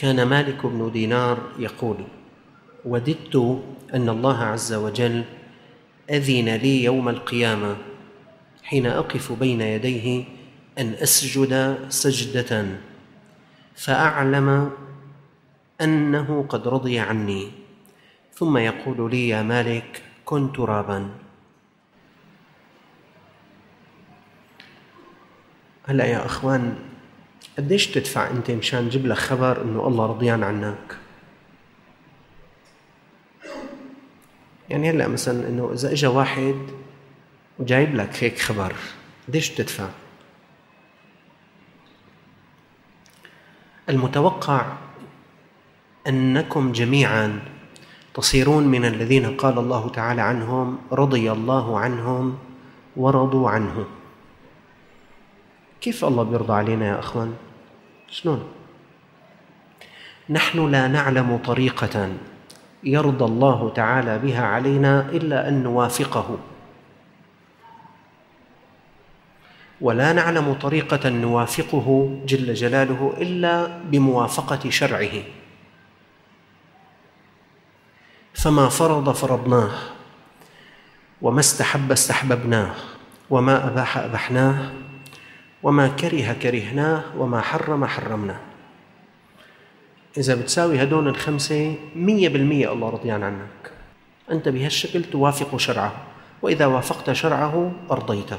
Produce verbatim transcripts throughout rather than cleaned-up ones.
كان مالك بن دينار يقول: وددت أن الله عز وجل أذن لي يوم القيامة حين أقف بين يديه أن أسجد سجدة فأعلم أنه قد رضي عني، ثم يقول لي: يا مالك كن ترابا. هلأ يا أخوان، قديش تدفع أنت مشان جيب لك خبر أنه الله رضيان عنك؟ يعني هلأ مثلا أنه إذا إجا واحد وجايب لك هيك خبر، قديش تدفع؟ المتوقع أنكم جميعا تصيرون من الذين قال الله تعالى عنهم: رضي الله عنهم ورضوا عنه. كيف الله بيرضى علينا يا أخوان؟ شلون؟ نحن لا نعلم طريقة يرضى الله تعالى بها علينا إلا أن نوافقه، ولا نعلم طريقة نوافقه جل جلاله إلا بموافقة شرعه. فما فرض فرضناه، وما استحب استحببناه، وما أباح أبحناه، وما كره كرهناه، وما حرم حرمناه. إذا بتساوي هدول الخمسة مية بالمية الله رضيان عنك، أنت بهالشكل توافق شرعه، وإذا وافقت شرعه أرضيته.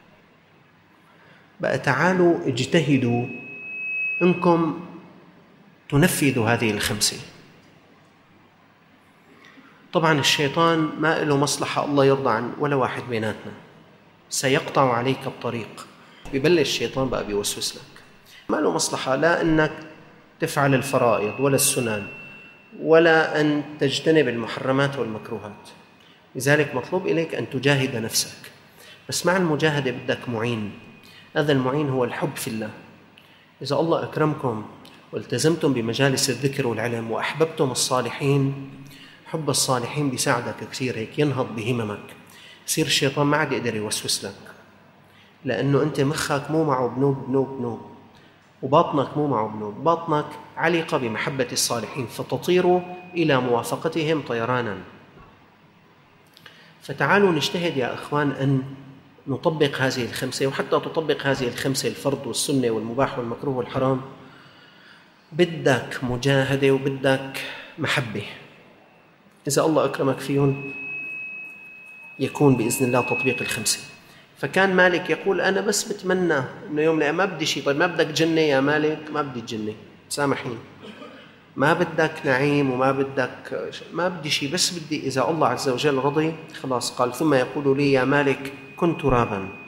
بقى تعالوا اجتهدوا إنكم تنفذوا هذه الخمسة. طبعا الشيطان ما له مصلحة الله يرضى عن ولا واحد بيناتنا، سيقطع عليك الطريق. ببلش الشيطان بقى بيوسوس لك، ما له مصلحة لا أنك تفعل الفرائض ولا السنن ولا أن تجتنب المحرمات والمكروهات. لذلك مطلوب إليك أن تجاهد نفسك، بس مع المجاهدة بدك معين. هذا المعين هو الحب في الله. إذا الله أكرمكم والتزمتم بمجالس الذكر والعلم وأحببتم الصالحين، حب الصالحين بيساعدك كثير، هيك ينهض بهممك، يصير الشيطان ما عاد يقدر يوسوس لك، لأنه أنت مخك مو معه بنوب بنوب بنوب، وباطنك مو معه بنوب، باطنك علق بمحبة الصالحين، فتطير إلى موافقتهم طيرانا. فتعالوا نجتهد يا أخوان أن نطبق هذه الخمسة، وحتى تطبق هذه الخمسة الفرض والسنة والمباح والمكروه والحرام بدك مجاهدة وبدك محبة. إذا الله أكرمك فيهم يكون بإذن الله تطبيق الخمسة. فكان مالك يقول: أنا بس بتمنى إنه يوم لا ما بدي شيء. طيب ما بدك جنة يا مالك؟ ما بدي الجنة، سامحين. ما بدك نعيم وما بدك، ما بدي شيء، بس بدي إذا الله عز وجل رضي خلاص. قال: ثم يقول لي: يا مالك كن ترابا.